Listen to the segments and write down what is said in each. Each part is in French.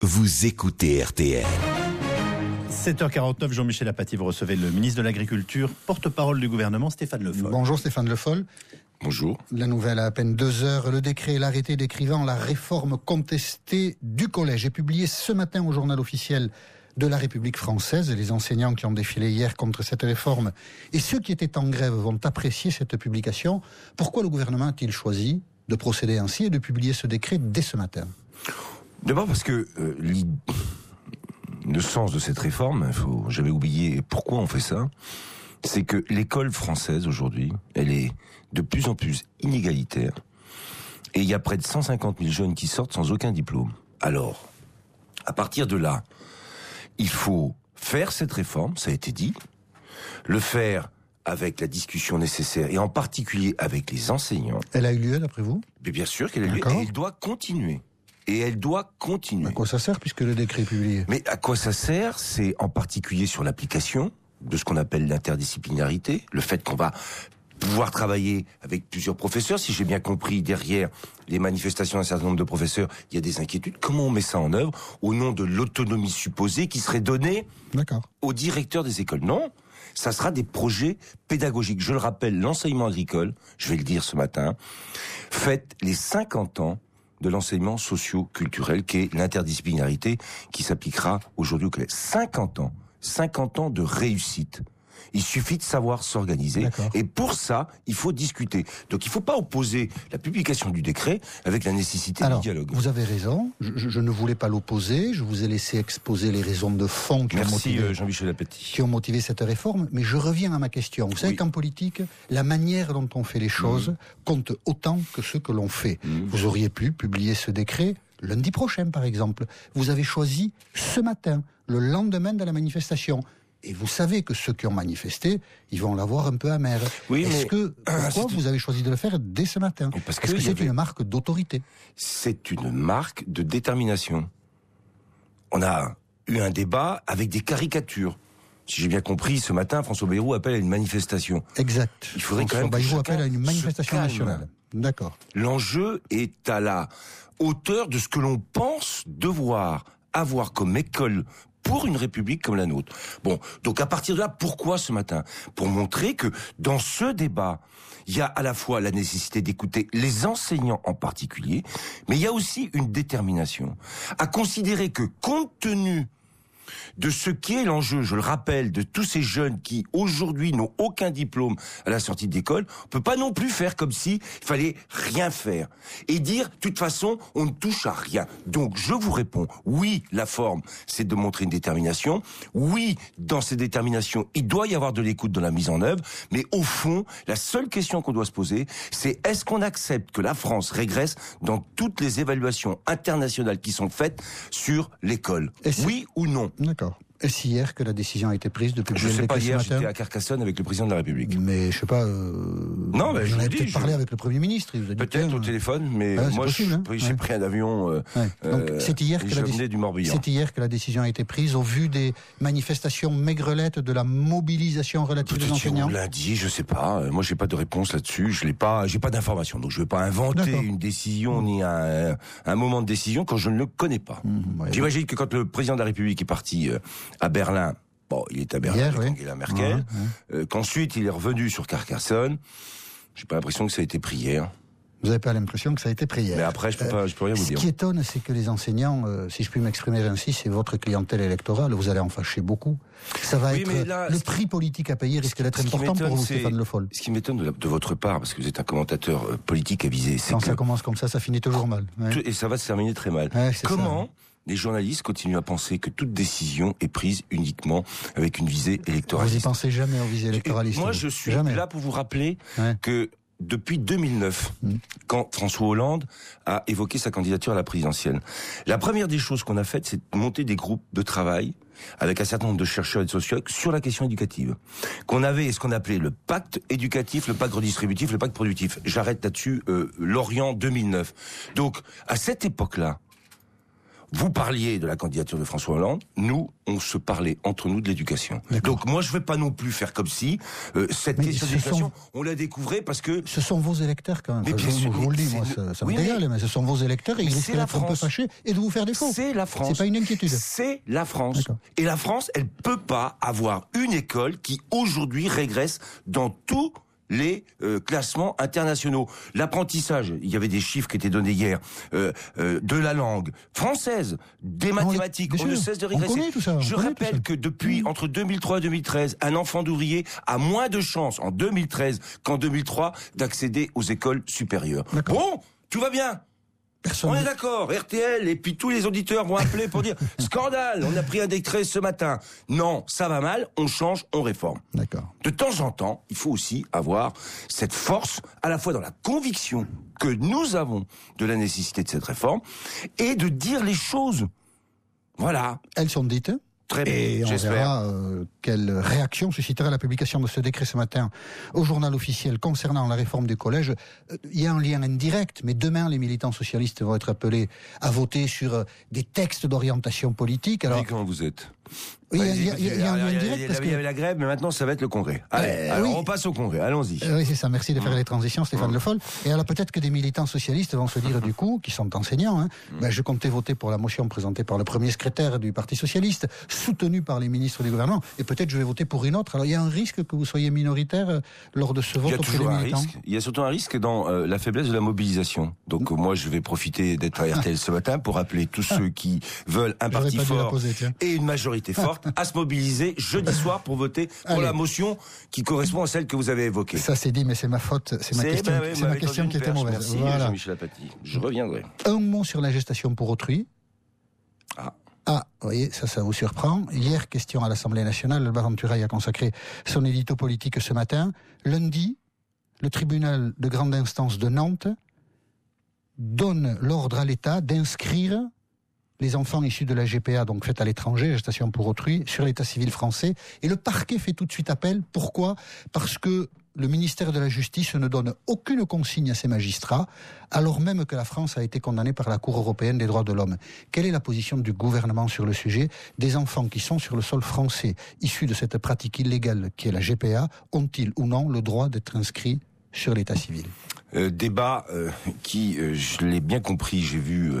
Vous écoutez RTL. 7h49, Jean-Michel Apathy, vous recevez le ministre de l'Agriculture, porte-parole du gouvernement, Stéphane Le Foll. Bonjour Stéphane Le Foll. Bonjour. La nouvelle à peine 2 heures. Le décret et l'arrêté décrivant la réforme contestée du collège est publié ce matin au journal officiel de la République française. Et les enseignants qui ont défilé hier contre cette réforme et ceux qui étaient en grève vont apprécier cette publication. Pourquoi le gouvernement a-t-il choisi de procéder ainsi et de publier ce décret dès ce matin ? D'abord parce que le sens de cette réforme, il faut jamais oublier pourquoi on fait ça, c'est que l'école française aujourd'hui, elle est de plus en plus inégalitaire et il y a près de 150 000 jeunes qui sortent sans aucun diplôme. Alors, à partir de là, il faut faire cette réforme, ça a été dit, le faire avec la discussion nécessaire et en particulier avec les enseignants. Elle a eu lieu d'après vous ? Mais bien sûr qu'elle a eu lieu et elle doit continuer. Et elle doit continuer. À quoi ça sert puisque le décret est publié ? Mais à quoi ça sert ? C'est en particulier sur l'application de ce qu'on appelle l'interdisciplinarité, le fait qu'on va pouvoir travailler avec plusieurs professeurs. Si j'ai bien compris, derrière les manifestations d'un certain nombre de professeurs, il y a des inquiétudes. Comment on met ça en œuvre au nom de l'autonomie supposée qui serait donnée au directeur des écoles ? Non, ça sera des projets pédagogiques. Je le rappelle, l'enseignement agricole, je vais le dire ce matin, fête les 50 ans de l'enseignement socio-culturel, qui est l'interdisciplinarité, qui s'appliquera aujourd'hui au collège. 50 ans de réussite. Il suffit de savoir s'organiser. Et pour ça, il faut discuter. Donc il ne faut pas opposer la publication du décret avec la nécessité du dialogue. Vous avez raison. Je ne voulais pas l'opposer. Je vous ai laissé exposer les raisons de fond qui Jean-Michel Apathy. Qui ont motivé cette réforme. Mais je reviens à ma question. Vous savez qu'en politique, la manière dont on fait les choses compte autant que ce que l'on fait. Vous auriez pu publier ce décret lundi prochain, par exemple. Vous avez choisi ce matin, le lendemain de la manifestation. Et vous savez que ceux qui ont manifesté, ils vont l'avoir un peu amer. Pourquoi vous avez choisi de le faire dès ce matin ? Parce que c'est une marque d'autorité. C'est une marque de détermination. On a eu un débat avec des caricatures. Si j'ai bien compris, ce matin, François Bayrou appelle à une manifestation. Exact. Il faudrait François Bayrou appelle à une manifestation nationale. D'accord. L'enjeu est à la hauteur de ce que l'on pense devoir avoir comme école pour une république comme la nôtre. Bon, donc à partir de là, pourquoi ce matin ? Pour montrer que dans ce débat, il y a à la fois la nécessité d'écouter les enseignants en particulier, mais il y a aussi une détermination à considérer que compte tenu de ce qui est l'enjeu, je le rappelle, de tous ces jeunes qui aujourd'hui n'ont aucun diplôme à la sortie d'école, on peut pas non plus faire comme si il fallait rien faire et dire de toute façon on ne touche à rien. Donc je vous réponds, oui, la forme, c'est de montrer une détermination. Oui, dans ces déterminations, il doit y avoir de l'écoute dans la mise en œuvre, mais au fond, la seule question qu'on doit se poser, c'est est-ce qu'on accepte que la France régresse dans toutes les évaluations internationales qui sont faites sur l'école ? Oui ou non ? D'accord. Est-ce hier que la décision a été prise de publier le décret ce matin ? Je sais pas, hier j'étais à Carcassonne avec le président de la République. Mais je sais pas... non, mais vous en avez peut-être parlé avec le Premier ministre. Il vous a dit peut-être au téléphone, mais moi j'ai pris un avion donc c'est hier que la décision a été prise au vu des manifestations maigrelettes, de la mobilisation relative des enseignants. Lundi, je sais pas. Moi j'ai pas de réponse là-dessus. J'ai pas d'informations. Donc je vais pas inventer une décision ni un moment de décision quand je ne le connais pas. J'imagine que quand le président de la République est parti à Berlin, il est à Berlin avec Angela Merkel, qu'ensuite il est revenu sur Carcassonne, j'ai pas l'impression que ça a été pris hier. Vous n'avez pas l'impression que ça a été pris hier. Mais après, je peux rien vous dire. Ce qui étonne, c'est que les enseignants, si je puis m'exprimer ainsi, c'est votre clientèle électorale, vous allez en fâcher beaucoup. Ça va être le prix politique à payer risque d'être important pour vous, Stéphane Le Foll. Ce qui m'étonne de votre part, parce que vous êtes un commentateur politique avisé, c'est que ça commence comme ça finit toujours mal. Et ça va se terminer très mal. Comment les journalistes continuent à penser que toute décision est prise uniquement avec une visée électoraliste. Vous y pensez jamais aux visées électoralistes. Moi, je suis là pour vous rappeler que depuis 2009, quand François Hollande a évoqué sa candidature à la présidentielle, la première des choses qu'on a faites, c'est de monter des groupes de travail avec un certain nombre de chercheurs et de sociologues sur la question éducative. Qu'on avait ce qu'on appelait le pacte éducatif, le pacte redistributif, le pacte productif. J'arrête là-dessus, Lorient 2009. Donc, à cette époque-là, vous parliez de la candidature de François Hollande, nous, on se parlait entre nous de l'éducation. D'accord. Donc moi, je vais pas non plus faire comme si cette Mais question ce d'éducation, on la découvrait parce que... Ce sont vos électeurs quand même. Mais Enfin, bien sûr, je vous le dis, c'est moi, le- ça oui, me régale, mais ce sont vos électeurs et ils Mais risquent c'est la d'être un peu France. fâchés et de vous faire défaut. C'est la France. C'est pas une inquiétude. C'est la France. D'accord. Et la France, elle peut pas avoir une école qui aujourd'hui régresse dans tous les classements internationaux. L'apprentissage, il y avait des chiffres qui étaient donnés hier, de la langue française, des mathématiques, bien on ne sûr. cesse de On régresser. connaît tout ça, on Je connaît tout rappelle ça. que depuis entre 2003 et 2013, un enfant d'ouvrier a moins de chances en 2013 qu'en 2003 d'accéder aux écoles supérieures. D'accord. Bon, tout va bien. Personne. On est d'accord, RTL et puis tous les auditeurs vont appeler pour dire scandale, on a pris un décret ce matin. Non, ça va mal, on change, on réforme. D'accord. De temps en temps, il faut aussi avoir cette force, à la fois dans la conviction que nous avons de la nécessité de cette réforme et de dire les choses. Voilà. Elles sont dites. Très bien, Et on j'espère. verra quelle réaction suscitera la publication de ce décret ce matin au journal officiel concernant la réforme du collège. Il y a un lien indirect, mais demain les militants socialistes vont être appelés à voter sur des textes d'orientation politique. Alors, Mais comment vous êtes? oui, il y a un lien indirect parce Il y avait que... la grève, mais maintenant ça va être le congrès. Allez, alors oui. on passe au congrès, allons-y. Oui, c'est ça. Merci de faire les transitions, Stéphane Le Foll. Et alors peut-être que des militants socialistes vont se dire du coup, qui sont enseignants, ben, je comptais voter pour la motion présentée par le premier secrétaire du Parti socialiste, soutenue par les ministres du gouvernement, et peut-être je vais voter pour une autre. Alors il y a un risque que vous soyez minoritaire lors de ce vote Il y a auprès toujours des un militants. risque. Il y a surtout un risque dans la faiblesse de la mobilisation. Donc moi, je vais profiter d'être à RTL ce matin pour appeler tous ceux qui veulent un J'aurais parti pas dû la fort poser, tiens. et une majorité forte à se mobiliser jeudi soir pour voter pour Allez. la motion qui correspond à celle que vous avez évoquée. Ça c'est dit, mais c'est ma faute, c'est ma question, oui, c'est vous ma m'avez question tendu qui une était perche. mauvaise. Merci Voilà. Jean-Michel Apathy. Je reviendrai. Un mot sur la gestation pour autrui. Ah. Ah, vous voyez, ça vous surprend. Hier, question à l'Assemblée nationale, Alba Venturaille a consacré son édito politique ce matin. Lundi, le tribunal de grande instance de Nantes donne l'ordre à l'État d'inscrire les enfants issus de la GPA, donc faite à l'étranger, gestation pour autrui, sur l'état civil français. Et le parquet fait tout de suite appel. Pourquoi ? Parce que le ministère de la Justice ne donne aucune consigne à ses magistrats, alors même que la France a été condamnée par la Cour européenne des droits de l'homme. Quelle est la position du gouvernement sur le sujet ? Des enfants qui sont sur le sol français, issus de cette pratique illégale qui est la GPA, ont-ils ou non le droit d'être inscrits sur l'état civil ? Débat qui, je l'ai bien compris, j'ai vu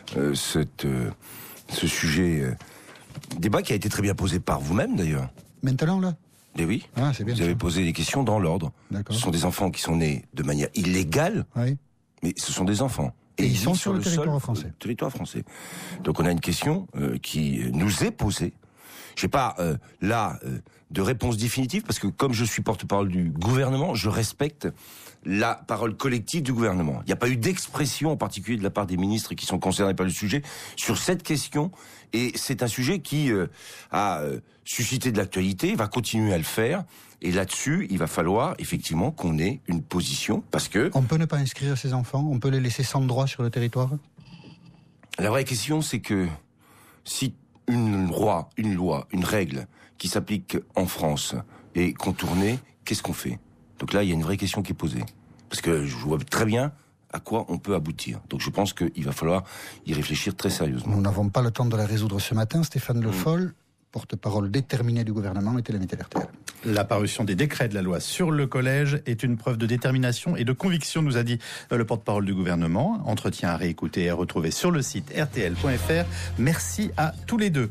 ce sujet, débat qui a été très bien posé par vous-même d'ailleurs. Maintenant, là ? Eh oui, Ah, c'est bien vous ça. avez posé des questions dans l'ordre. D'accord. Ce sont des enfants qui sont nés de manière illégale, Oui. mais ce sont des enfants. Et ils sont vivent sur le territoire sol, français. Territoire français. Donc on a une question qui nous est posée. J'ai pas de réponse définitive parce que comme je suis porte-parole du gouvernement, je respecte la parole collective du gouvernement. Il n'y a pas eu d'expression en particulier de la part des ministres qui sont concernés par le sujet sur cette question et c'est un sujet qui a suscité de l'actualité, va continuer à le faire et là-dessus, il va falloir effectivement qu'on ait une position parce que On peut ne pas inscrire ces enfants ? On peut les laisser sans droit sur le territoire ? la vraie question c'est que si une loi, une règle qui s'applique en France est contournée, qu'est-ce qu'on fait ? Donc là, il y a une vraie question qui est posée. Parce que je vois très bien à quoi on peut aboutir. Donc je pense qu'il va falloir y réfléchir très sérieusement. Nous n'avons pas le temps de la résoudre ce matin. Stéphane Le Foll, porte-parole déterminé du gouvernement, était l'invité de RTL. La parution des décrets de la loi sur le collège est une preuve de détermination et de conviction, nous a dit le porte-parole du gouvernement. Entretien à réécouter et à retrouver sur le site rtl.fr. Merci à tous les deux.